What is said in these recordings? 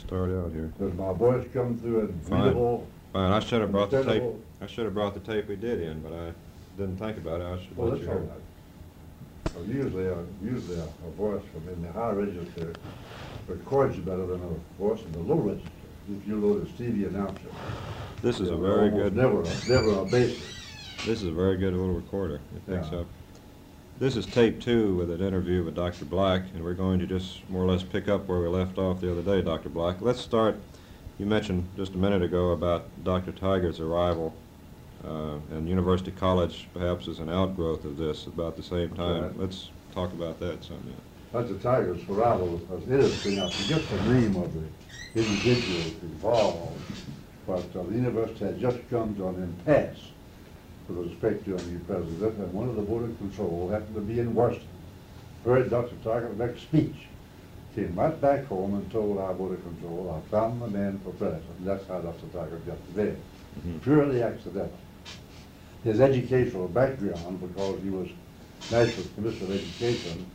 start out here. Does my voice come through and Fine. readable? Fine. I should have brought the tape. Understandable? I should have brought the tape we did in, but I didn't think about it. I should Well, let that's you all hear. right. Usually a voice from in the high register records better than a voice in the low register. If you load a Stevie announcer, This is a they're very almost good. never a basic. This is a very good little recorder. It picks Yeah. up. This is tape 2 with an interview with Dr. Black, and we're going to just more or less pick up where we left off the other day, Dr. Black. Let's start. You mentioned just a minute ago about Dr. Tiger's arrival, and University College perhaps is an outgrowth of this about the same time. Right. Let's talk about that some. Dr. Tiger's arrival was interesting. I forget the name of the individual involved, but the university had just come to an impasse with respect to a new president, and one of the board of control happened to be in Washington. Heard Dr. Tiger make a speech. Came right back home and told our board of control, I found the man for president. And that's how Dr. Tiger got there. Purely accidental. His educational background, because he was National Commissioner of Education,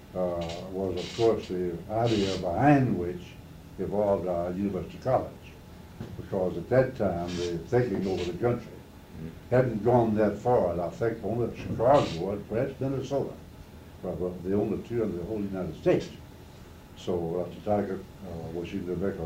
was of course the idea behind which evolved our University College. Because at that time, the thinking over the country hadn't gone that far, and I think only Chicago and perhaps Minnesota were the only two in the whole United States. So Dr. Tiger, wishing to make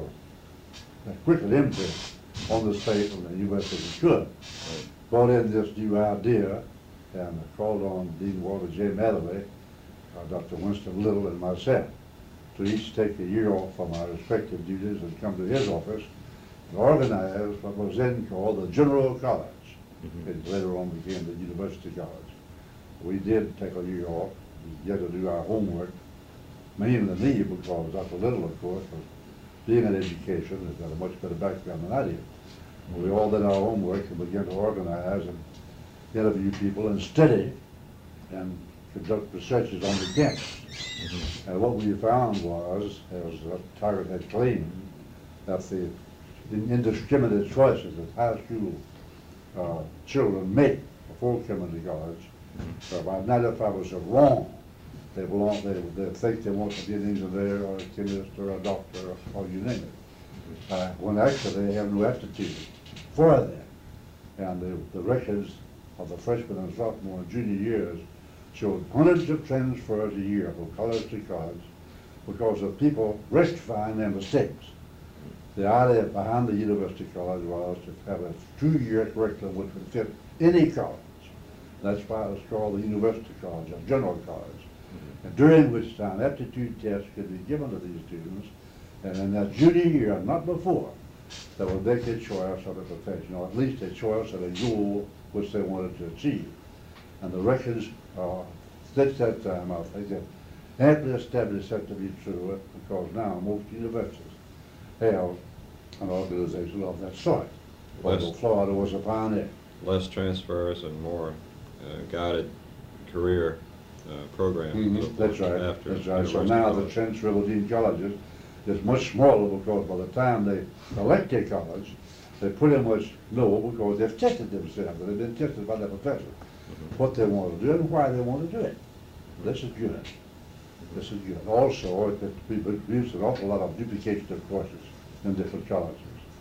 a quick imprint on the state and the U.S. as he could, brought in this new idea and called on Dean Walter J. Matherly, Dr. Winston Little, and myself to each take a year off from our respective duties and come to his office and organize what was then called the General College. It later on became the University College. We did take a year off. We had to do our homework, mainly me, because Dr. Little, of course, was being in education, has got a much better background than I did. We all did our homework and began to organize and interview people and study and conduct researches on the campus. And what we found was, as Tiger had claimed, that the indiscriminate choices that high school children make before coming to college, about 95% are wrong. They think they want to be an engineer or a chemist or a doctor or you name it. When actually they have no aptitude for that. And the records of the freshman and sophomore and junior years showed hundreds of transfers a year from college to college because of people rectifying their mistakes. The idea behind the University College was to have a 2-year curriculum which would fit any college. That's why it was called the University College, or General College. And during which time aptitude tests could be given to these students, and in that junior year, not before, they would make a choice of a profession, or at least a choice of a goal which they wanted to achieve. And the records since that time, I think, have amply established that to be true, because now most universities have an organization of that sort. Although Florida was a pioneer. Less transfers and more guided career programs. That's right. After That's right. So University now College. the transferable dean colleges is much smaller because by the time they elect a college, they pretty much know because they've tested themselves. They've been tested by their professor what they want to do and why they want to do it. This is good. This is good. Also, it reduces an awful lot of duplication of courses in different colleges.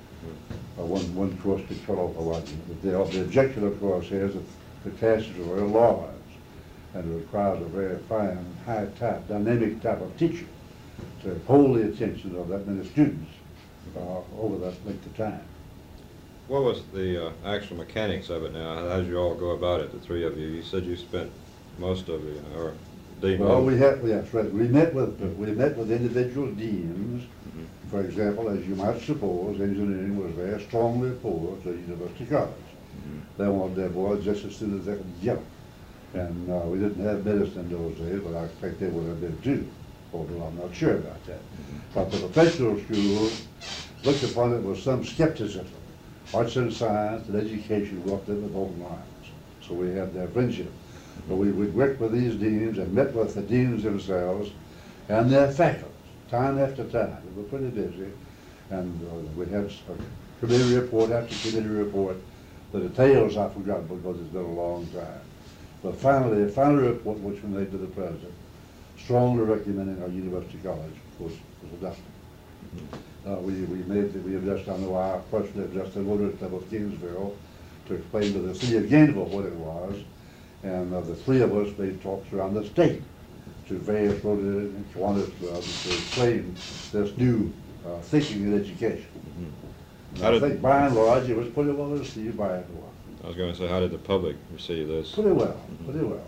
One course could cut off a lot. The objection, of course, is that the classes are very large and it requires a very fine, high type, dynamic type of teacher to hold the attention of that many students over that length of time. What was the actual mechanics of it now? How did you all go about it, the three of you? You said you spent most of it, or Dean Well, Lowe. yes, right. We met with individual deans. For example, as you might suppose, engineering was very strongly opposed to University College. They wanted their boys just as soon as they could get them. And we didn't have medicine in those days, but I think they would have been too, although I'm not sure about that. But the professional school looked upon it with some skepticism. Arts and science and education walked in with open arms. So we had their friendship. But we would work with these deans and met with the deans themselves and their faculty, time after time. We were pretty busy. And we had a committee report after committee report. The details I forgot because it's been a long time. But finally, a final report which we made to the president, strongly recommending our University College, was adopted. We have just done our personally just voted of Gainesville to explain to the city of Gainesville what it was, and the three of us made talks around the state to various voters and wanted to explain this new thinking in education. And I think by and large it was pretty well received by everyone. I was going to say, how did the public receive this? Pretty well, pretty well.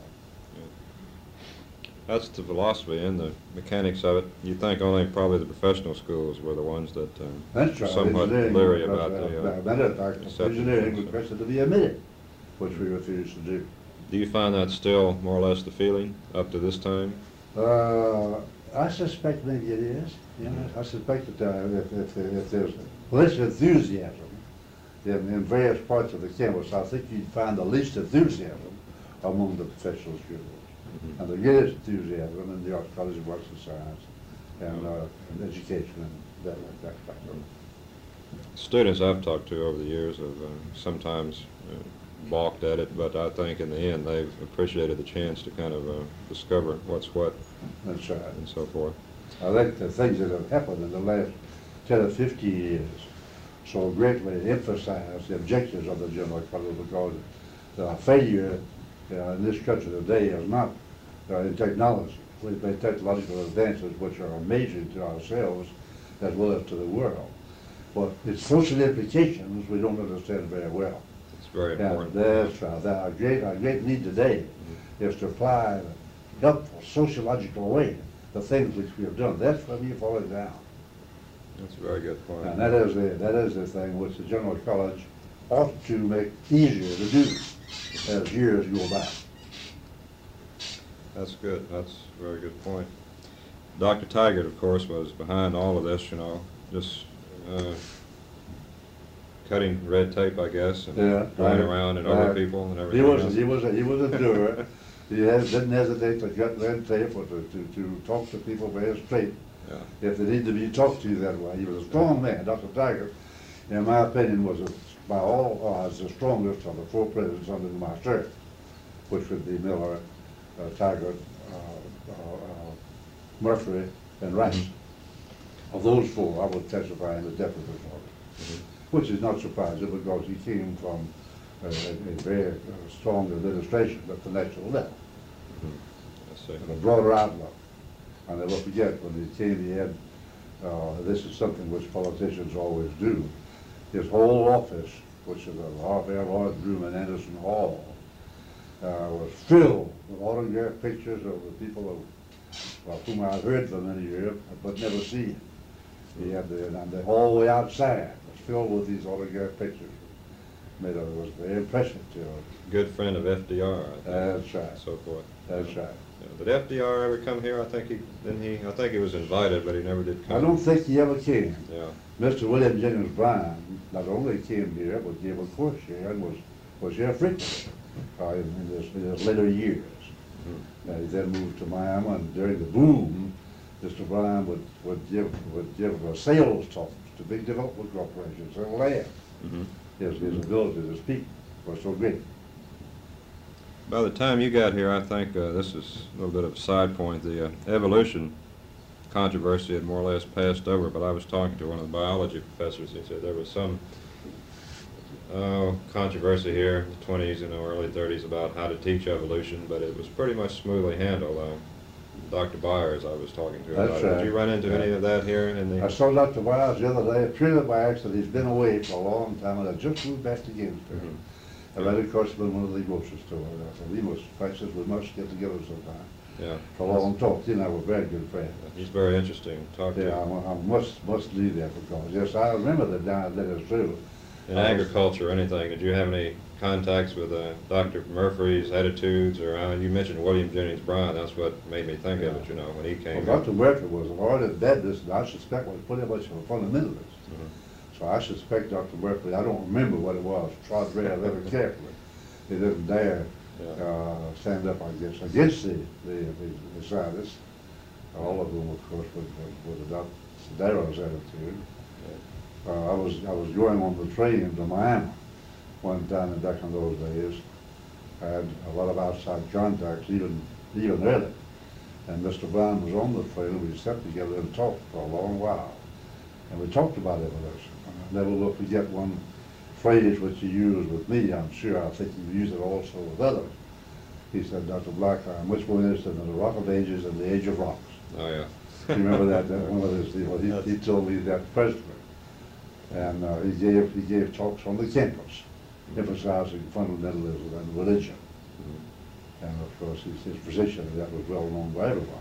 That's the philosophy and the mechanics of it. You think only probably the professional schools were the ones that That's right. somewhat leery about the matter of fact, engineering requested to be omitted, which we refused to do. Do you find that still more or less the feeling up to this time? I suspect maybe it is. You know, I suspect that if there's less enthusiasm in various parts of the campus, I think you'd find the least enthusiasm among the professional schools. And the greatest enthusiasm in the Arts College of Arts and Science and education and that factor. Students I've talked to over the years have sometimes balked at it, but I think in the end they've appreciated the chance to kind of discover what's what. That's right. And so forth. I think the things that have happened in the last 10 or 15 years so greatly emphasize the objectives of the General College, because the failure in this country today is not in technology. We've made technological advances which are amazing to ourselves as well as to the world. But its social implications we don't understand very well. It's very important. That's right. Our great need today is to apply in a helpful, sociological way the things which we have done. That's where we've fallen down. That's a very good point. And that is the thing which the General College ought to make easier to do as years go by. That's good. That's a very good point. Dr. Tigert, of course, was behind all of this, you know, just cutting red tape, I guess, and going around and over people and everything else. He was a doer. He didn't hesitate to cut red tape or to talk to people very straight. Yeah. If they need to be talked to that way. He was a strong man. Dr. Tigert, in my opinion, was by all odds the strongest of the four presidents under my term, which would be Miller, Tigert, Murphy, and Rice. Of those four, I would testify in the definite majority, which is not surprising because he came from a very strong administration at the national level, and a broader outlook. I'll never forget when he came, he had, this is something which politicians always do, his whole office, which is a very large room in Anderson Hall, was filled with autographed pictures of the people of whom I've heard for many years, but never seen. He had the hallway outside was filled with these autographed pictures. It was very impressive to him. Good friend of FDR, I think. That's right. And so forth. That's right. Yeah. Did FDR ever come here? I think he was invited, but he never did come. I don't think he ever came. Yeah. Mr. William Jennings Bryan not only came here, but gave a course here and was here frequently in his later years. He then moved to Miami, and during the boom, Mr. Bryan would give sales talks to big development corporations and laugh. His ability to speak was so great. By the time you got here, I think this is a little bit of a side point. The evolution controversy had more or less passed over, but I was talking to one of the biology professors. He said there was some controversy here in the 20s and early 30s about how to teach evolution, but it was pretty much smoothly handled. Dr. Byers, I was talking to about it. Did you run into any of that here in the... I saw Dr. Byers the other day, purely by accident. He's been away for a long time, and I just moved back to Gainesville. I ran across him in one of the grocery stores. I said, Francis, we must get together sometime. Yeah. For a long talk. He and I were very good friends. He's very interesting to talk to. Yeah, I must leave that because, yes, I remember that is true. In agriculture or anything, did you have any contacts with Dr. Murphy's attitudes, or you mentioned William Jennings Bryan? That's what made me think of it, you know, when he came. Well, Dr. Murphy was an ardent Baptist, and I suspect was pretty much a fundamentalist. So I suspect Dr. Murphy, I don't remember what it was, trod very carefully. He didn't dare stand up, I guess, against the scientists, all of whom, of course, would adopt Darrow's attitude. I was going on the train to Miami one time back in those days. I had a lot of outside contacts, even early. And Mr. Bryan was on the train. We sat together and talked for a long while. And we talked about evolution. And I never will forget one phrase which he used with me, I'm sure. I think he used it also with others. He said, Dr. Black, I'm much more interested in the rock of ages and the age of rocks. Oh, yeah. You remember that? One of his, he told me that personally. And he gave talks on the campus, emphasizing fundamentalism and religion. And of course, his position, that was well known by everyone.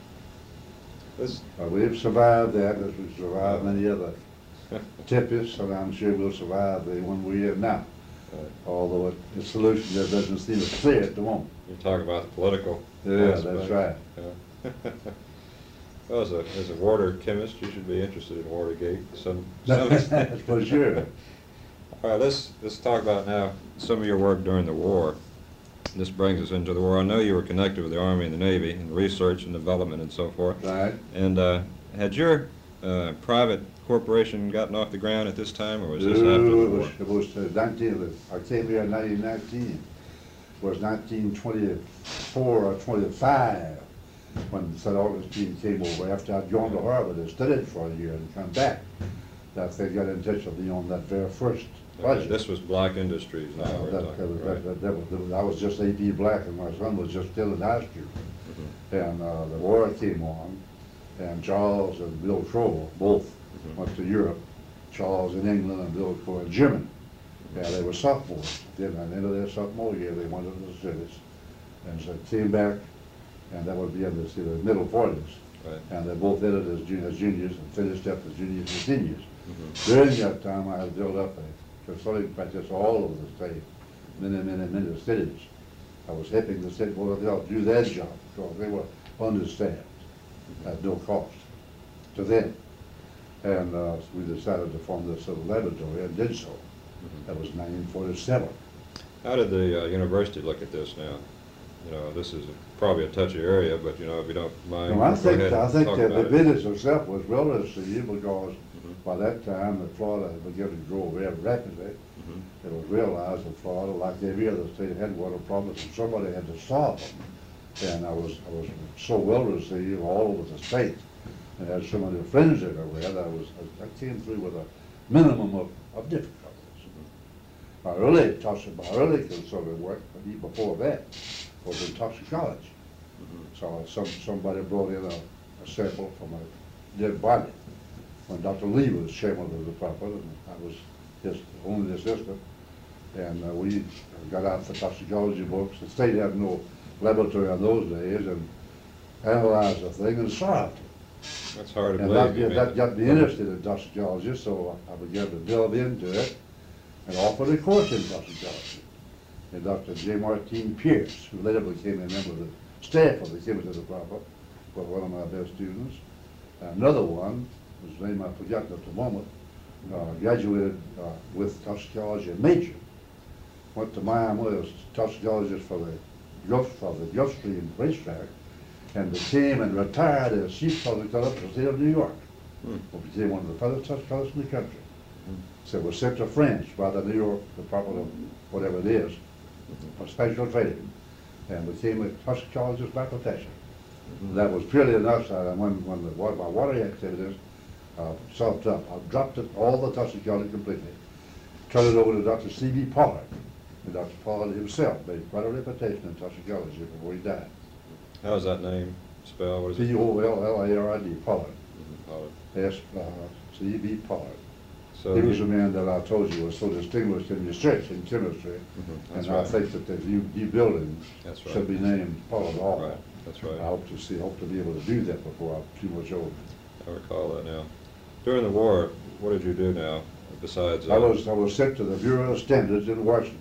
We've survived that as we've survived many other tempests, and I'm sure we'll survive the one we're in now. Although the solution that doesn't seem as clear at the moment. You talk about the political. Yeah, that's right. Yeah. Well, as a water chemist, you should be interested in Watergate to some extent. That's for sure. All right, let's talk about now some of your work during the war. This brings us into the war. I know you were connected with the Army and the Navy in research and development and so forth. Right. And had your private corporation gotten off the ground at this time, or was this after the war? It was I came here in 1919. It was 1924 or 25 when St. Augustine came over after I'd gone to Harvard and studied for a year and come back. That they got in touch with me on that very first project. This was Black Industries now. I was just A.P. Black, and my son was just still in high school. And the war came on, and Charles and Bill Kroll both went to Europe. Charles in England and Bill Kroll in Germany. Yeah, they were sophomores. Then at the end of their sophomore year, they went into the cities, and so came back, and that would be in the middle 40s. Right. And they both ended as juniors and finished up as juniors and seniors. During that time, I had built up a consulting practice all over the state, many cities. I was helping the state board of health do their job because they were understaffed at no cost to them. And we decided to form this little laboratory and did so. That was 1947. How did the university look at this now? You know, this is probably a touchy area, but you know, if you don't mind, No, I think talk that about the it. business itself was well received because by that time the Florida began to grow very rapidly. It was realized that Florida, like every other state, had water problems, and somebody had to solve them. And I was so well received all over the state, and had so many friends everywhere that I came through with a minimum of difficulties. My early consulting work, but even before that, was in toxicology. So somebody brought in a sample from a dead body when Dr. Lee was chairman of the department, and I was his only assistant. And we got out the toxicology books. The state had no laboratory in those days, and analyzed the thing and solved it. That's hard to And believe. that got me interested in toxicology, so I began to delve into it and offered a course in toxicology. And Dr. J. Martine Pierce, who later became a member of the staff of the chemistry department, was one of my best students. Another one, whose name I've forgotten at the moment, graduated with toxicology major. Went to Miami as toxicologist for the Gulfstream racetrack, and became and retired as chief toxicologist for the state of New York. Became one of the first toxicologists in the country. So was sent to France by the New York Department of whatever it is, for special training, and became a toxicologist by profession. That was purely enough, and when my water activities soft up, I dropped it, all the toxicology completely, turned it over to Dr. C.B. Pollard. And Dr. Pollard himself made quite a reputation in toxicology before he died. How's that name spelled? What is it? P-O-L-L-A-R-D, Pollard. Pollard. Yes, C.B. Pollard. So He was a man that I told you was so distinguished in research in chemistry, That's and right. I think that the new buildings That's right. should be named Pollard Hall. Right. That's right. I hope to be able to do that before I'm too much older. I recall that now. During the war, what did you do now, besides... I was sent to the Bureau of Standards in Washington.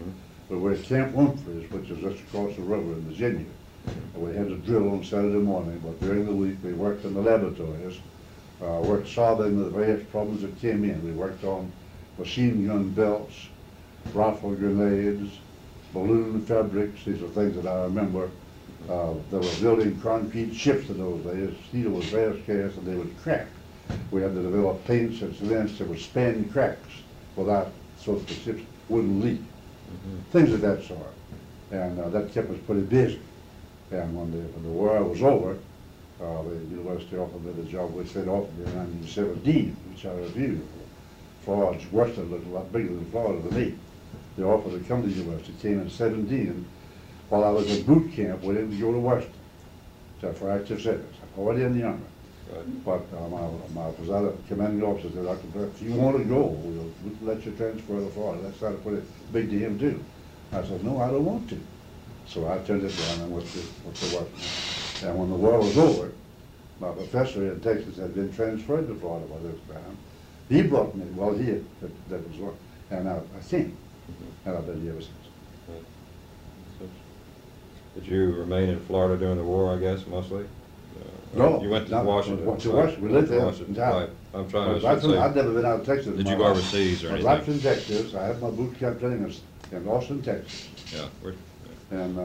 We were at Camp Humphreys, which is just across the river in Virginia. And we had to drill on Saturday morning, but during the week we worked in the laboratories, worked solving the various problems that came in. We worked on machine gun belts, rifle grenades, balloon fabrics. These are things that I remember. They were building concrete ships in those days. Steel was very scarce and they would crack. We had to develop paints and cements that would span cracks without, so that the ships wouldn't leak. Things of that sort. And that kept us pretty busy. And when the war was over, The university offered me the job which they offered me in 1917, which I refused. Florida, Washington looked a lot bigger than Florida to me. They offered to come to the university, came in 17, while I was in boot camp, waiting to go to Washington. So for active service, already in the Army. Right. But my presiding commanding officer said, Dr. Black, if you want to go, we'll let you transfer to Florida. That sounded pretty big to him too. I said, no, I don't want to. So I turned it down and went to Washington. And when the war was over, my professor in Texas had been transferred to Florida by this time. He brought me, well, he had, that was one, and I came, and I've been here ever since. Right. Did you remain in Florida during the war, I guess, mostly? No. You went to not- Washington. Went to Washington, we lived there Washington, entirely. right. I'm trying to I'd say, never been out of Texas. in did my you go life. overseas or I was anything? in Texas, I had my boot camp training in Austin, Texas, Yeah, and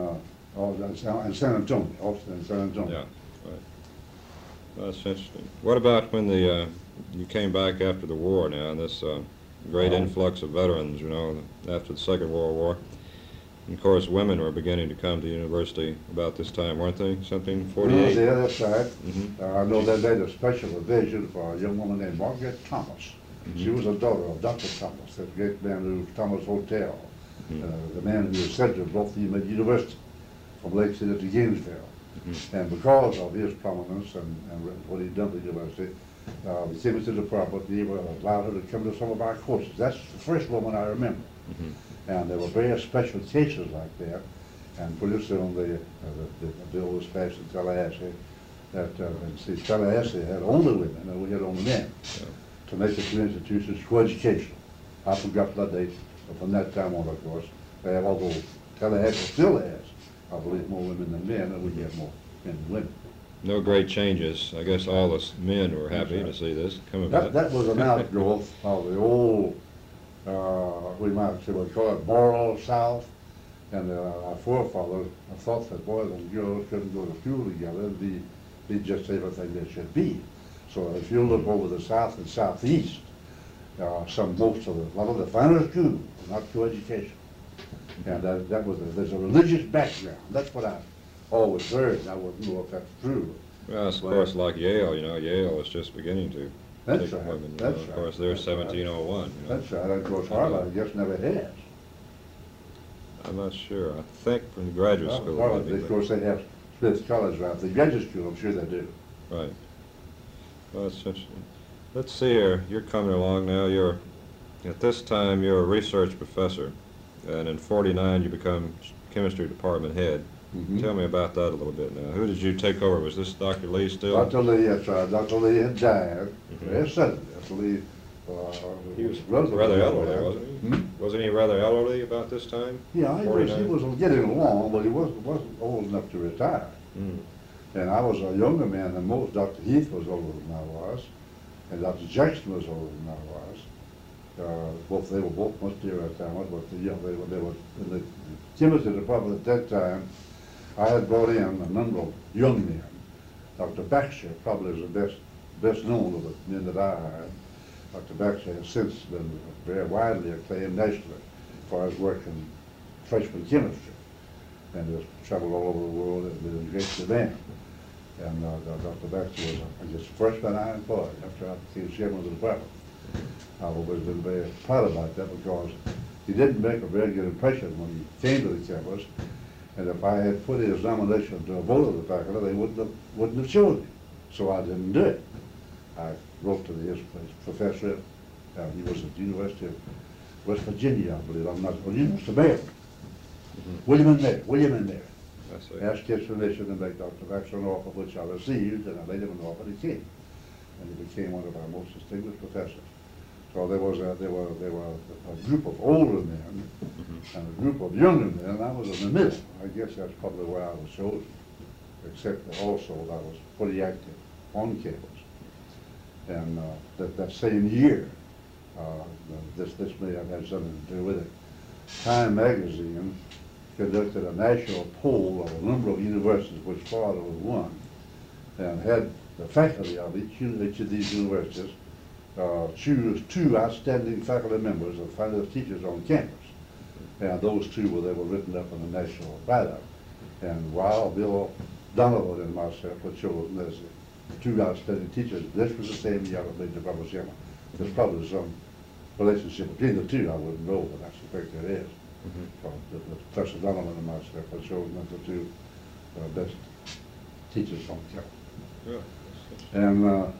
San Antonio, Austin and San Antonio. yeah, right. Well, that's interesting. What about when you came back after the war now, and this great influx of veterans, you know, after the Second World War? And of course, women were beginning to come to university about this time, weren't they? Something, 48? Yeah, that's right. Mhm. I know they made a special provision for a young woman named Margaret Thomas. She was a daughter of Dr. Thomas, that great man who Thomas Hotel, the man who was said to have brought the university from Lake City to Gainesville. And because of his prominence and what he'd done to the university, the came to the property, we allowed her to come to some of our courses. That's the first woman I remember. And there were various special cases like that. And pretty soon the bill was passed in Tallahassee that, and see, Tallahassee had only women, and we had only men, to make the two institutions co-educational. I forgot the date, but from that time on, of course, they have, although Tallahassee still has, I believe, more women than men, and we have more men than women. No great changes. I guess all us men were happy to see this come about. That was an outgrowth of the old, we might say, we call it moral South. And our forefathers thought that boys and girls couldn't go to school together, be just everything they should be. So if you look over the South and Southeast, a lot of the finest schools were not co-education. And there's a religious background. That's what I always heard, and I wouldn't know if that's true. Well, of course, like Yale, you know, Yale is just beginning to That's take right. women. That's Of right. course, they're That's right. 1701. You know. That's right. Of course, Harvard, I guess, never has. I'm not sure. I think from the graduate school. Harvard, maybe, of course, they have Smith College right. The graduate school, I'm sure they do. Right. Well, that's interesting. Let's see here. You're coming along now. At this time, you're a research professor, and in '49 you become chemistry department head. Mhm. Tell me about that a little bit now. Who did you take over? Was this Dr. Lee still? Dr. Lee, that's right. Dr. Lee had died very suddenly. Dr. Lee, He was relatively rather young elderly, man. wasn't he? Hmm? Wasn't he rather elderly about this time? Yeah, he 49? was getting along, but he wasn't old enough to retire. Mm. And I was a younger man than most. Dr. Heath was older than I was, and Dr. Jackson was older than I was. They were both much dearer at that time, but they were in the chemistry department at that time. I had brought in a number of young men. Dr. Baxter probably is the best known of the men that I hired. Dr. Baxter has since been very widely acclaimed nationally for his work in freshman chemistry, and has traveled all over the world and been in great demand. And Dr. Baxter was, I guess, the first man I employed after I became chairman of the department. I've always been very proud about that because he didn't make a very good impression when he came to the campus. And if I had put his nomination to a vote of the faculty, they wouldn't have chosen him. So I didn't do it. I wrote to his professor. He was at the University of West Virginia, I believe. I'm not, well, University of Maryland. William and Mary. I see. Asked his permission to make Dr. Baxter an offer, which I received, and I made him an offer, and he came. And he became one of our most distinguished professors. So there were a group of older men and a group of younger men, and I was in the middle. I guess that's probably where I was chosen, except that also I was pretty active on campus. And that same year, this may have had something to do with it, Time magazine conducted a national poll of a number of universities, which Florida was one, and had the faculty of each of these universities choose two outstanding faculty members and faculty teachers on campus. And those two were written up in the national write-up. And while Bill Donovan and myself were chosen as the two outstanding teachers. This was the same year I made the Brother Sherman. There's probably some relationship between the two, I wouldn't know, but I suspect there is. So the Professor Donovan and myself were chosen as the two best teachers on campus. Yeah. And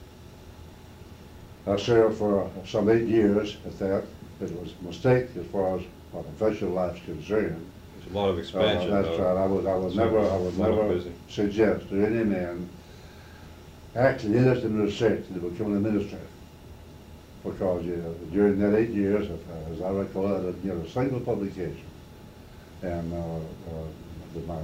I served for some 8 years at that. It was a mistake as far as my professional life is concerned. There's a lot of expansion. That's though. right. I would never suggest to any man actually interested in research to become an administrator. Because during that 8 years, as I recall, I didn't get a single publication. And my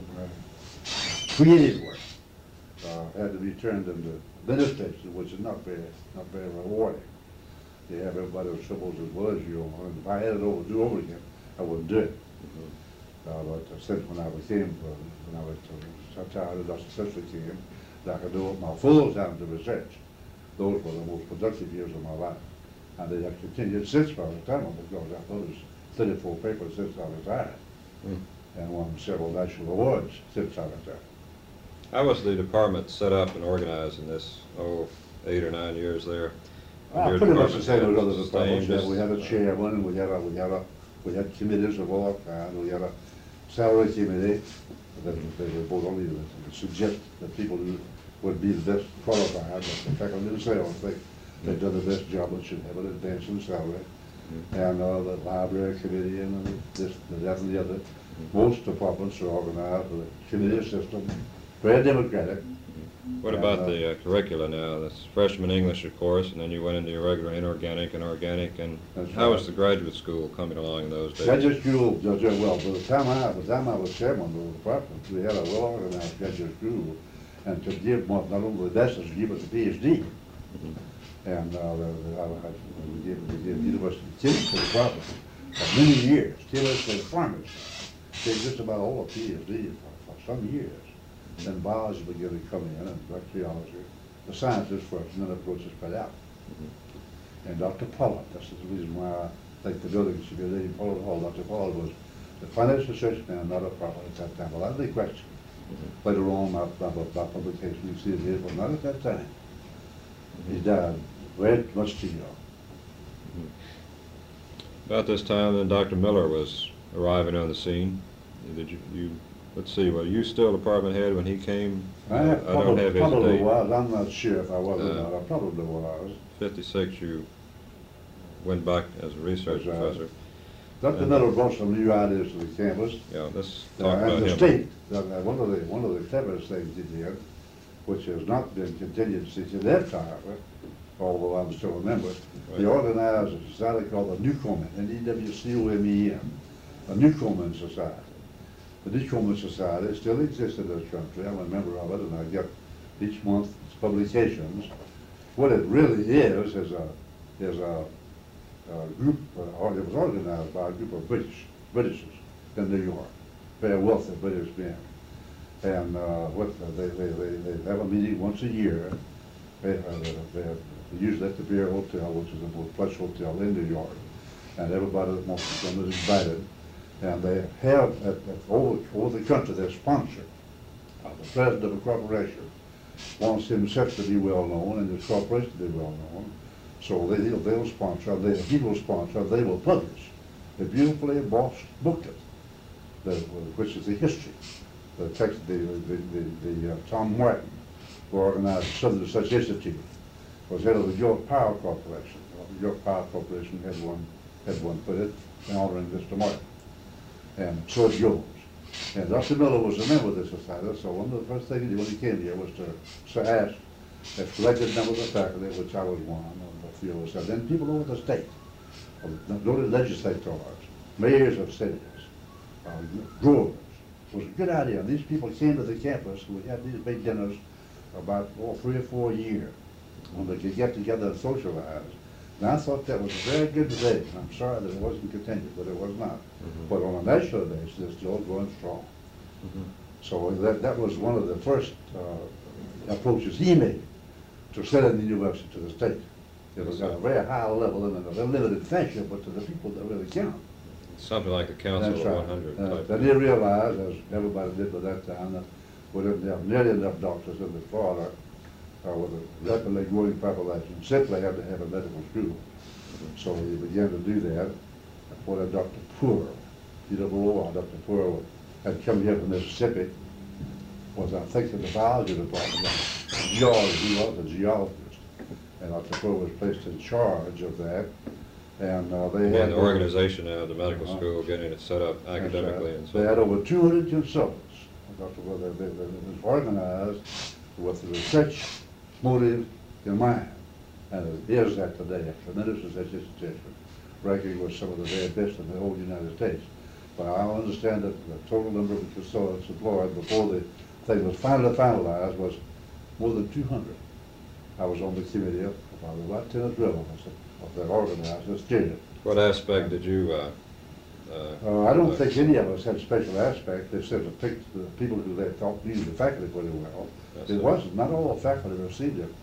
creative work had to be turned into administration, which is not very rewarding. You have everybody's troubles as well as you are. And if I had it do over again, I wouldn't do it. But since when I was retired, industrial came, that I could do it my full time to research. Those were the most productive years of my life. And they have continued since my retirement, because I published 34 papers since I retired. And won several national awards since I retired. How was the department set up and organized in this, 8 or 9 years there? Pretty much the same as other departments. Just, We had a chairman, and we had committees of all kinds. We had a salary committee that they both only suggest that people who would be the best qualified, but the faculty themselves think they've done the best job and should have an advance in salary. And the library committee and that and the other. Most departments are organized with a committee system, very democratic. What about the curricula now? That's freshman English, of course, and then you went into your regular inorganic and organic. And how was the graduate school coming along in those days? Graduate school, well, by the time I was chairman of the department, we had a well-organized graduate school, and to give not only the best, to give us a PhD. And we gave university kids to the department for many years. Kids to farmers. They just about all a PhD for some years. Then biology began to come in, and bacteriology, the sciences first, and then of course it spread out. And Dr. Pollard, that's the reason why I think the building should be named Pollard Hall. Dr. Pollard was the finest research man, not a problem at that time. Well, that's the question. Later on, my publication, you see it here, but not at that time. He died very much too young. About this time, then Dr. Miller was arriving on the scene. Did you let's see, were you still department head when he came? I don't have his probably date. was. I'm not sure if I was or not. I probably was. 56, you went back as a research That's right. professor. Dr. Miller brought some new ideas to the campus. Yeah, let's talk about And the him. state, one of the cleverest things he did, which has not been continued since he left, however, although I'm still a member, Right. he organized a society called the Newcomen, N-E-W-C-O-M-E-N, a Newcomen Society. The Newcomen Society still exists in this country. I'm a member of it, and I get each month its publications. What it really is a group, or it was organized by a group of Britishers in New York, very wealthy British men. And they have a meeting once a year. They usually at the Beer Hotel, which is a plush hotel in New York, and everybody that wants to come is invited. And they have, over the country, they're sponsored. The president of a corporation wants himself to be well known and his corporation to be well known. So they'll sponsor, he will sponsor, they will publish a beautifully embossed booklet, which is the history. The text, Tom Martin, who organized the Southern Research Institute, was head of the York Power Corporation. The York Power Corporation had one put it, honoring Mr. Martin. And so it goes. And Dr. Miller was a member of this society, so one of the first things he did when he came here was to ask a selected members of faculty, which I was one, and a few of us, and then people over the state, noted legislators, mayors of cities, growers. It was a good idea. And these people came to the campus, and we had these big dinners about 3 or 4 years, when they could get together and socialize. And I thought that was a very good thing. I'm sorry that it wasn't continued, but it was not. But on a national basis, it's still going strong. So that was one of the first approaches he made to selling the university to the state. It was at a very high level and in a very limited fashion, but to the people that really count. Something like the Council That's of right. 100 type. Then he realized, as everybody did by that time, that we didn't have nearly enough doctors in Florida with a rapidly growing population, simply had to have a medical school. So he began to do that. When Dr. Poor, P-O-O-R, Dr. Poor had come here from Mississippi, was I think in the biology department, geology, he was a geologist. And Dr. Poor was placed in charge of that. And they had the organization now, the medical school, getting it set up academically and so They had over 200 consultants. Dr. Poor, it was organized with the research motive in mind. And it is that today, a tremendous research institution, ranking with some of the very best in the whole United States. But I understand that the total number of consultants employed before the thing was finally finalized was more than 200. I was on the committee of about 10 or 12 of us of that organized and steered it. What aspect did you I don't think any of us had special aspect. They said to pick the people who they thought knew the faculty pretty well. It wasn't, not all the faculty received it.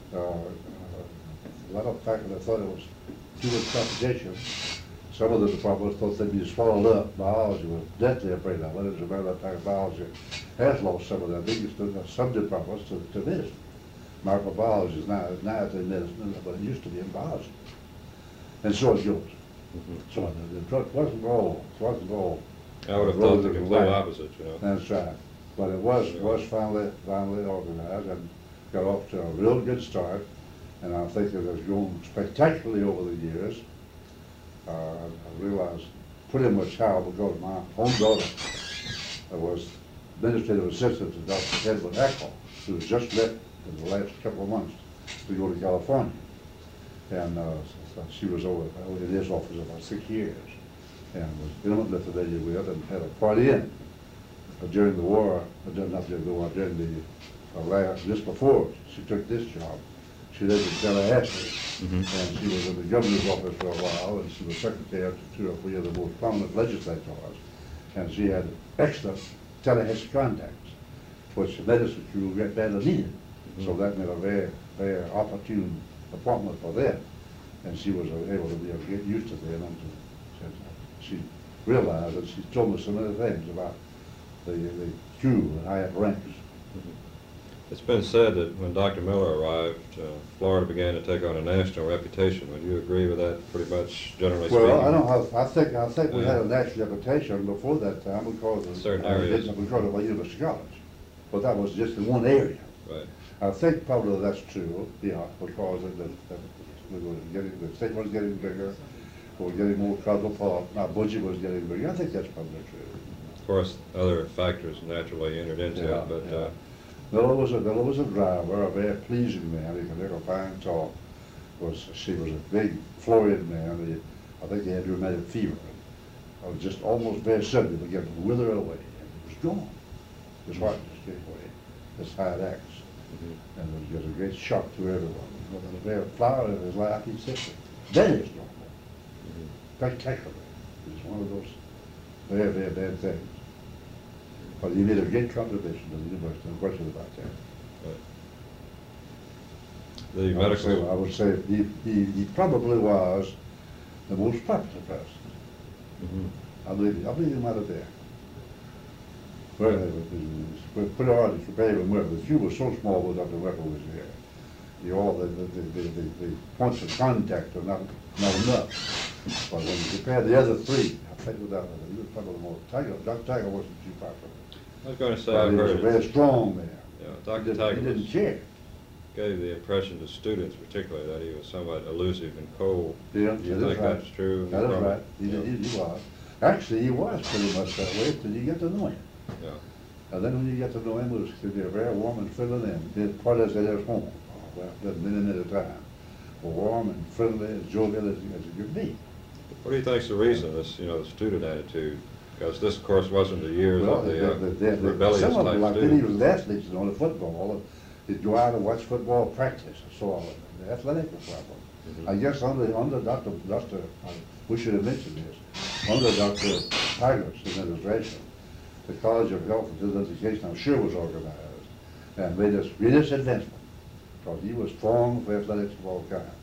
A lot of faculty thought it was too much competition. Some of the departments thought they'd be swallowed up. Biology was deathly afraid of it. As a matter of fact, biology has lost some of their biggest sub-departments to medicine. Microbiology is now in medicine, but it used to be in biology. And so is yours. So it wasn't all. I would have thought the complete opposite, you know. That's right. But it was finally organized and got off to a real good start. And I think it has grown spectacularly over the years. I realized pretty much how, because my own daughter was administrative assistant to Dr. Edwin Eckle, who was just left in the last couple of months to go to California. And she was over in his office about 6 years and was intimately familiar with and had a part in during the war, not during the war, during the just before she took this job. She lived in Tallahassee, and she was in the governor's office for a while, and she was secretary to 2 or 3 of the most prominent legislators, and she had excellent Tallahassee contacts, which the medicine crew badly needed. So that made a very, very opportune appointment for them, and she was able to get used to them, and she realized that she told me so many things about the crew and how it ranks. It's been said that when Dr. Miller arrived, Florida began to take on a national reputation. Would you agree with that, pretty much, generally speaking? Well, I think we had a national reputation before that time because of certain areas. Because of our University College. But that was just in one area. Right. I think probably that's true, yeah, because the state was getting bigger, we were getting more cosmopolitan, our budget was getting bigger. I think that's probably true. Of course, other factors naturally entered into it, but Miller was a driver, a very pleasing man. He could make a fine talk. She was a big, florid man. I think he had rheumatic fever. I was just almost very suddenly began to wither away, and he was gone. His heart just gave away. His heart acts. And it was just a great shock to everyone. But in the very flower of his life, he said, that is normal. Spectacular. It's one of those very, very bad things. But he made a great contribution to the university, no question about that. The medical... I would say he probably was the most popular person. I believe he might have been. Pretty hard to compare with Murphy. The queue was so small when Dr. Murphy was here. The points of contact are not enough. But when you compare the other three, I think he was probably the most. Dr. Tiger wasn't too popular. I was going to say, But I've he was heard a very strong man. Yeah, Dr. Tiger He didn't care. gave the impression to students particularly that he was somewhat elusive and cold. Yeah, Do you that is think right. that's true? That is right. He was. Actually, he was pretty much that way until you get to know him. Yeah. And then when you get to know him, it was to be a very warm and friendly man. His parties at his home, many at a time, were warm and friendly and jovial as it could be. What do you think's the reason, this, the student attitude? Because this, of course, wasn't the years of the rebellious some of them, type like student. he was athletes, the football. He'd go out and watch football practice and so on. The athletic problem. I guess under Dr. We should have mentioned this. Under Dr. Tiger's administration, the College of Health and Physical Education, I'm sure, was organized and made us greatest advancement because he was strong for athletics of all kinds.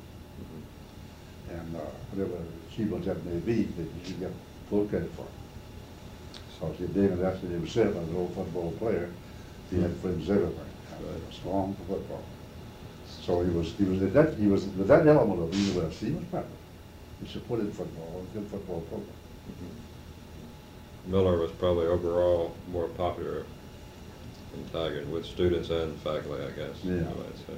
And whatever achievements that may be, that you should get full credit for. So David actually himself, as an old football player, He had friends everywhere. Right. He was strong for football. So he was with that element of the university, he was proud. He supported football, a good football program. Miller was probably overall more popular than Tigard with students and faculty, I guess. Yeah. You might say.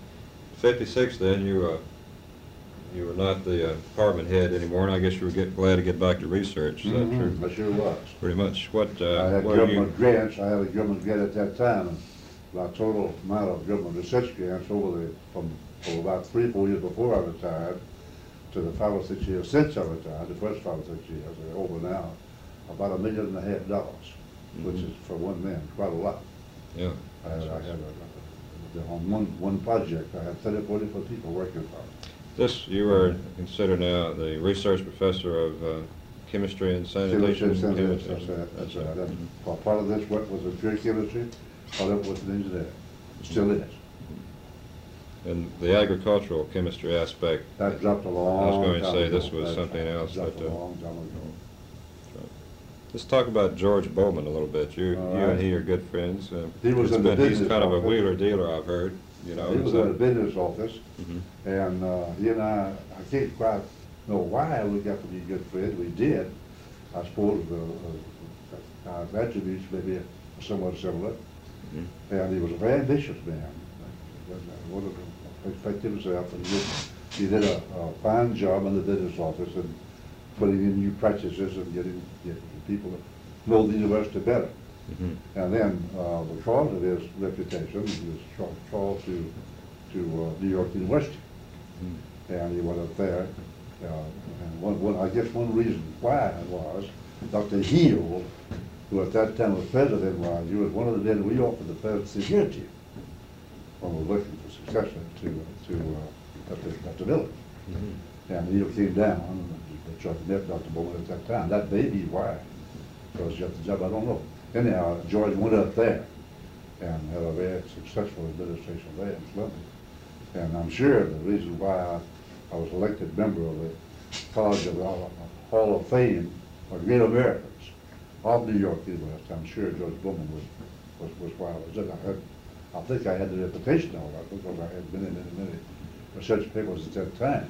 56, then you were not the department head anymore, and I guess you were glad to get back to research. Is that true? I sure was. Pretty much. What? I had what government grants. I had a government grant at that time, and my total amount of government research grants from about 3 or 4 years before I retired to the 5 or 6 years since I retired, the first 5 or 6 years, they're over now, about $1.5 million, which is for one man quite a lot. Yeah. I had on one project, I had 30 or 40 people working for it. This, you are considered now the research professor of chemistry and sanitation. That's right. That's right. Part of this work was in pure chemistry, part of it was in engineering. Still is. And the agricultural chemistry aspect. That dropped a long I was going to time say ago. this was something else. Dropped But, a long time ago. let's talk about George Bowman a little bit. You right. and he are good friends. He was in the He's business kind of a office. wheeler dealer, I've heard. You know, He was in the business office, Mhm. and he and I can't quite know why we got to be good friends. We did. I suppose our attributes maybe are somewhat similar. Mhm. And he was a very ambitious man. One of the respect himself, and he did a fine job in the business office and putting in new practices and getting people to know the university better. Mhm. And then, because of his reputation, he was called to New York University, and he went up there. And I guess one reason why was Dr. Heald, who at that time was president of NYU, was one of the men we offered the presidency here to when we were looking for successor to Dr. Miller. Mhm. And Heald came down, and George met Dr. Bowman at that time. That may be why, because he got the job, I don't know. Anyhow, George went up there and had a very successful administration there in Columbia. And I'm sure the reason why I was elected member of the College of Hall of Fame for Great Americans of New York University, I'm sure George Bowman was why I was in. I think I had the reputation of that because I had been in many research papers at that time.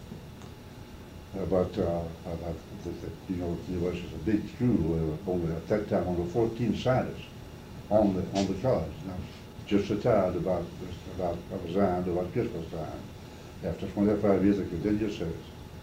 But the university was a big school. There were only at that time only 14 scientists on the college. Now, just retired resigned about Christmas time after 25 years of continuous service.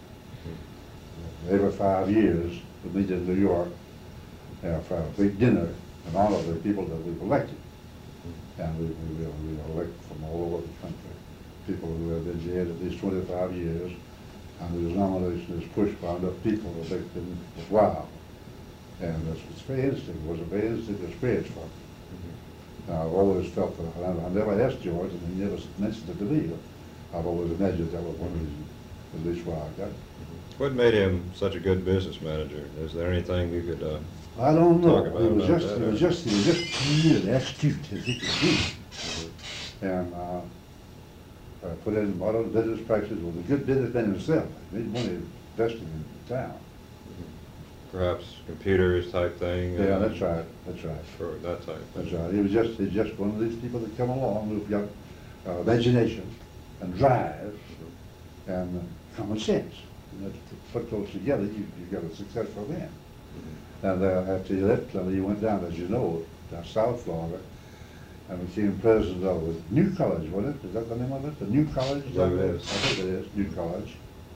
Every 5 years we meet in New York for a big dinner in honor of the people that we've elected. And we elect from all over the country people who have been here at least 25 years. And his nomination is pushed by enough people to make them worthwhile. And it's very interesting. It was a very interesting experience for me. I've always felt that I never asked George, and he never mentioned it to me, but I've always imagined that was one reason, at least why I got it. What made him such a good business manager? Is there anything you could I don't know. talk about He was that, just keen and astute as he could be. And put in modern business practices, was a good businessman himself. He made money investing in town. perhaps computers type thing? Yeah, that's right. That's right. For that type. That's right. He's just one of these people that come along who've got imagination and drive and common sense. And to put those together, you got a successful man. And after he left, he went down, as you know, to South Florida, and became president of the New College, wasn't it? Is that the name of it? The New College? I believe it is. I think it is, New College.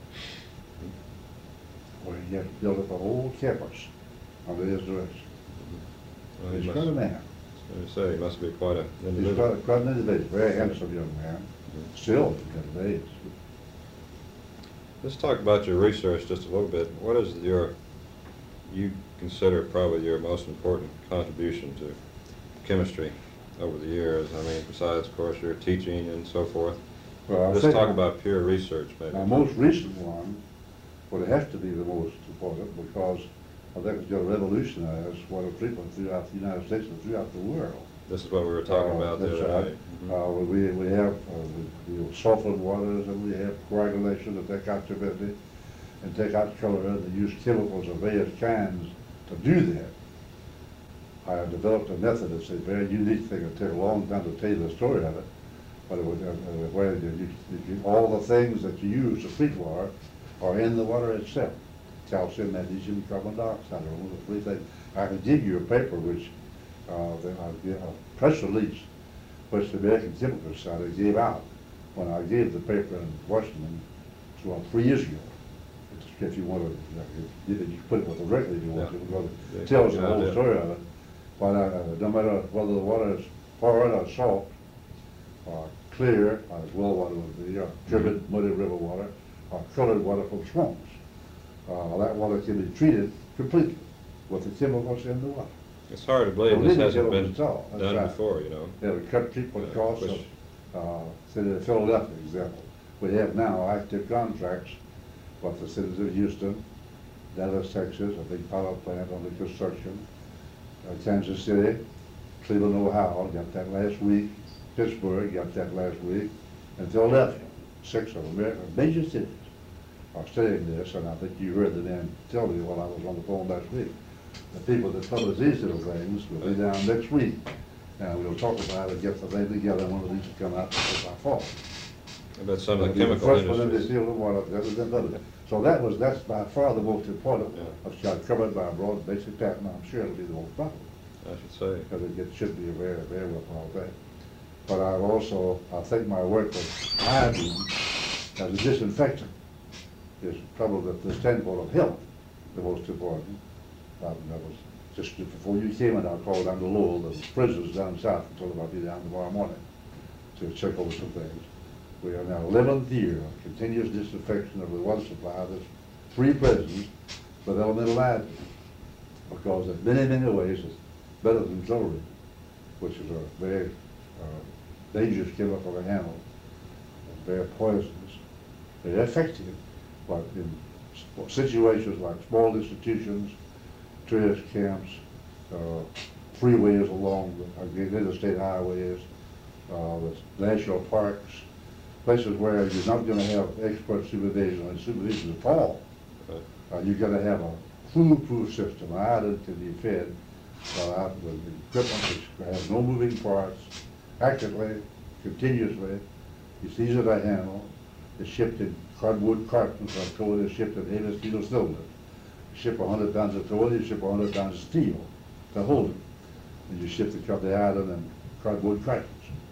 Where he had built up a whole campus under his direction. Well, He's he quite a must, man. I was gonna say, he must be quite a He's individual. quite an individual, very handsome young man. Still, he's got age. Let's talk about your research just a little bit. What is you consider probably your most important contribution to chemistry over the years? I mean, besides, of course, your teaching and so forth. Well, Let's talk about pure research, maybe. My most recent one would have to be the most important because I think it's going to revolutionize water treatment throughout the United States and throughout the world. This is what we were talking about the That's other right. day. Mhm. We have softened waters, and we have coagulation to take out turbidity and take out color, and they use chemicals of various kinds to do that. I have developed a method. It's a very unique thing. It'll take a long time to tell you the story of it, but it would, where all the things that you use to treat water are in the water itself. Calcium, magnesium, carbon dioxide are one of the three things. I can give you a paper which, a press release, which the American Chemical Society gave out when I gave the paper in Washington 3 years ago. If you want to, you can put it with the record if you want to, because it tells the whole story of it. But no matter whether the water is hard or salt, or clear, as well water would be, or turbid, muddy river water, or colored water from swamps, that water can be treated completely with the chemicals in the water. It's hard to believe this hasn't been done right. before, you know. Yeah, we cut people costs of, say the Philadelphia example. We have now active contracts with the cities of Houston, Dallas, Texas, a big power plant under construction, Kansas City, Cleveland, Ohio, got that last week, Pittsburgh, got that last week, and Philadelphia. 6 of American major cities are studying this, and I think you heard the man tell me while I was on the phone last week. The people that publish these little things will be down next week, and we'll talk about it, get the thing together, and one of these will come out by fall. I bet some of the chemical industries. So that's by far the most important. It's got covered by a broad basic patent. I'm sure it'll be the most popular. I should say. Because it should be a very, very worthwhile thing. But I think my work with iodine as a disinfectant is probably the standpoint of health the most important. That was just before you came in, I called down to Lowell, the prisoners down south, and told them I'd be down tomorrow morning to check over some things. We are now 11th year of continuous disinfection of the water supply of this 3 prisons with elemental iodine, because in many, many ways it's better than chlorine, which is a very dangerous chemical to handle, very poisonous, very effective, but in situations like small institutions, tourist camps, freeways along the interstate highways, the national parks, places where you're not going to have expert supervision and supervision at all. You're going to have a foolproof system. Iodine can be fed with equipment which has no moving parts, accurately, continuously. It's easy to handle. It's shipped in cardboard cartons. I'm told it's shipped in stainless steel cylinders. You ship 100 pounds of coal, you ship 100 pounds of steel to hold it. And you ship the iodine in cardboard cartons.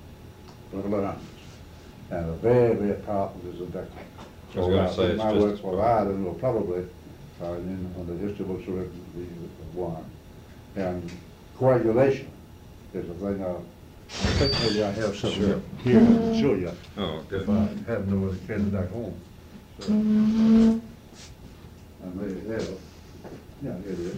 And a very, very powerful disinfectant. So I think my work for iodine will probably, on the history books, will be one. And coagulation is a thing I think maybe I have something here to show you. Oh, good. If I have no other carried back home. So, I may have. Yeah, here it is.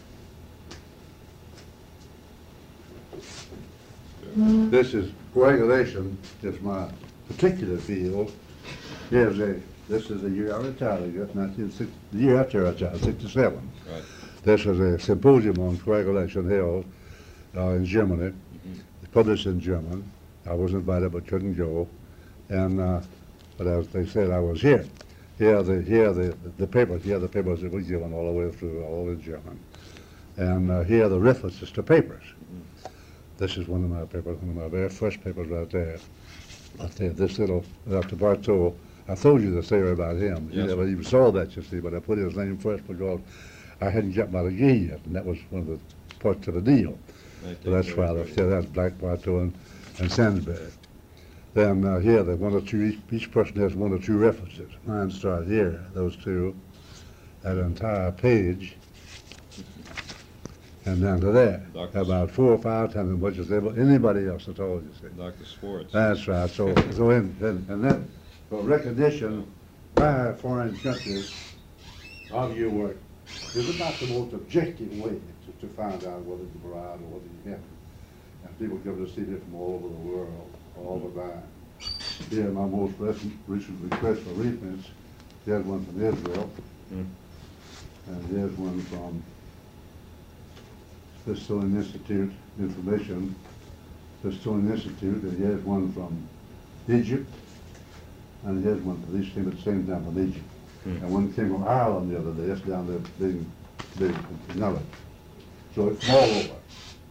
This is coagulation. It's my particular field. This is the year I retired, I guess, the year after I retired, 67. Right. This was a symposium on coagulation held in Germany, published in German. I was invited but couldn't go, and but as they said, I was here. Here are the papers that were given all the way through, all in German, and here are the references to papers. This is one of my papers, one of my very first papers right there. I'll tell you, this little Dr. Bartow, I told you the theory about him. You never even saw that, you see, but I put his name first because I hadn't got my degree yet, and that was one of the parts of the deal. So that's why that's Black, Bartow, and Sandsbury. Then here, each person has 1 or 2 references. Mine start here, those 2, that entire page, and down to there. About 4 or 5 times as much as anybody else has told you. See. Dr. Swartz. That's right. So and then for recognition by foreign countries of your work is about the most objective way to find out whether you're right or whether you haven't. And people come to see it from all over the world, all the time. Here, my most recent request for reprints, here's one from Israel, and here's one from Smithsonian Institute Information, Smithsonian Institute, and here's one from Egypt, and here's one from these came at the same time from Egypt. And one came from Ireland the other day, it's down there being acknowledged. So it's all over.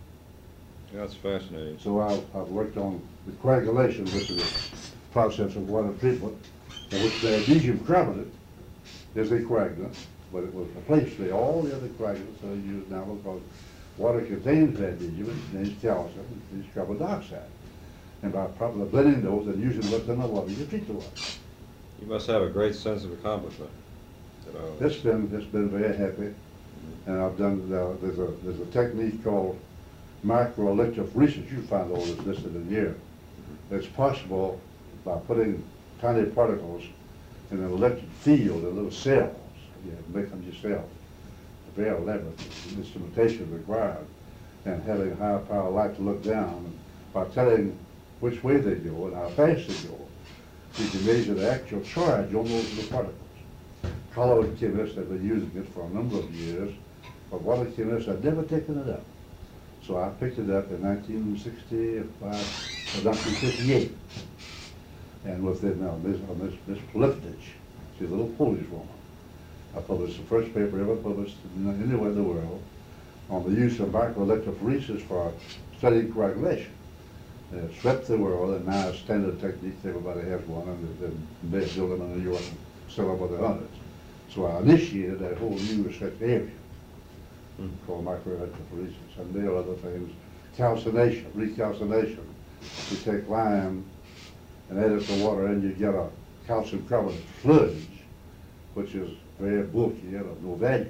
That's fascinating. So I've worked on the coagulation, which is a process of water treatment, in which the magnesium carbonate is a coagulant, but it was replaced by all the other coagulants that are used now because water contains magnesium, it contains calcium, it contains carbon dioxide. And by properly blending those and using what's in the water, you treat the water. You must have a great sense of accomplishment. It's been very happy, and I've done, there's a technique called microelectrophoresis. You find all this listed in here. It's possible by putting tiny particles in an electric field in little cells. You make them yourself. Very elaborate instrumentation required, and having a high power light to look down, and by telling which way they go and how fast they go, you can measure the actual charge on those little particles. College chemists have been using it for a number of years, but water chemists have never taken it up. So I picked it up in 1965 or 1958. And within Miss Polifnich, she's a little Polish woman. I published the first paper ever published anywhere in the world on the use of microelectrophoresis for studying coagulation. And it swept the world, and now it's standard techniques. Everybody has one, and they build them in New York and sell them by the hundreds. So I initiated that whole new research area called microelectrophoresis, and there are other things. Calcination, recalcination. You take lime and add it to water, and you get a calcium carbonate sludge, which is very bulky and of no value.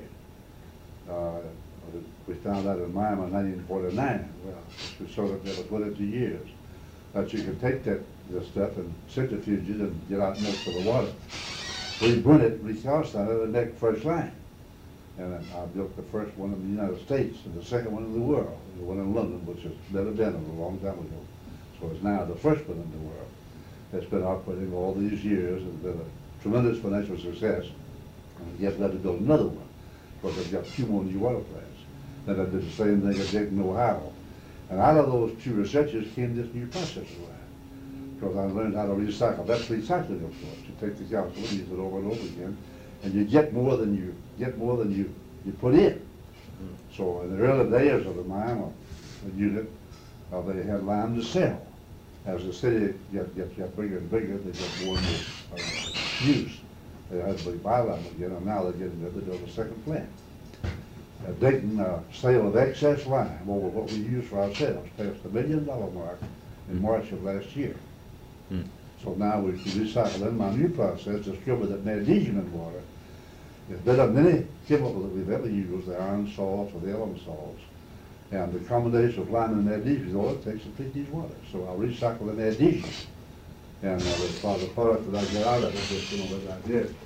We found out in Miami in 1949. Well, we sort of never put it to years. That you can take this stuff and centrifuge it and get out most of the water. We burn it, recalcine it, and make first line. And I built the first one in the United States and the second one in the world, the one in London, which has never been a long time ago. So it's now the first one in the world. It's been operating all these years and been a tremendous financial success. And yet let to build another one, because they've got 2 more new water plants. Then I did the same thing at Dayton, Ohio. And out of those 2 researches came this new process line, because I learned how to recycle. That's recycling, of course. You take the calcium and use it over and over again, and you get more than you put in. So in the early days of the Miami unit, they had lime to sell. As the city got bigger and bigger, they got more and more use. They had to buy lime again, and now they're getting ready to build a second plant. At Dayton, sale of excess lime over what we use for ourselves passed the $1 million mark in March of last year. So now we recycle in my new process, discovered that magnesium in water is better than any chemical that we've ever used, the iron salts or the element salts. And the combination of lime and magnesium is all it takes to treat these waters. So I'll recycle the magnesium. And the product that I get out of it is, you know, what I did.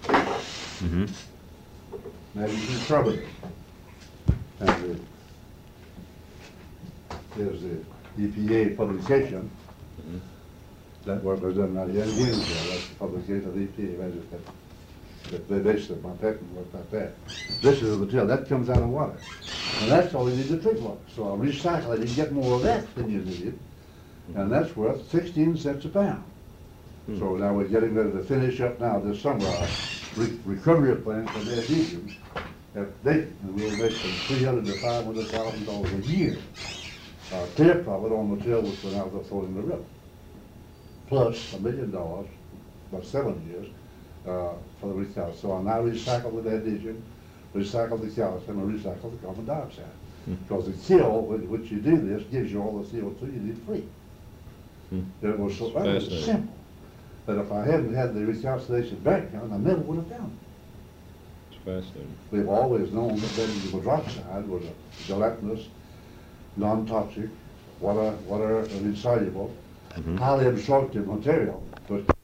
Magnesium carbonate. And there's the EPA publication. That work was done out here in Gainesville. That's the publication of the EPA. They based my patent work like that. This is the material that comes out of water. And that's all you need to treat water. So I'll recycle it and get more of that than you need. And that's worth 16 cents a pound. So now we're getting ready to finish up now this summer our recovery plant for magnesium at Dayton, and we'll make from $300,000 to $500,000 a year. Clear profit on material which we're now throwing in the river. Plus $1 million, about 7 years, for the recalcium. So I now recycle the magnesium, recycle the calcium, and recycle the carbon dioxide. Because the kiln, which you do this, gives you all the CO2 you need free. It was so simple that if I hadn't had the recalcination background, I never would have found it. It's fascinating. We've always known that benzene hydroxide was a gelatinous, non-toxic, water insoluble, highly absorptive material.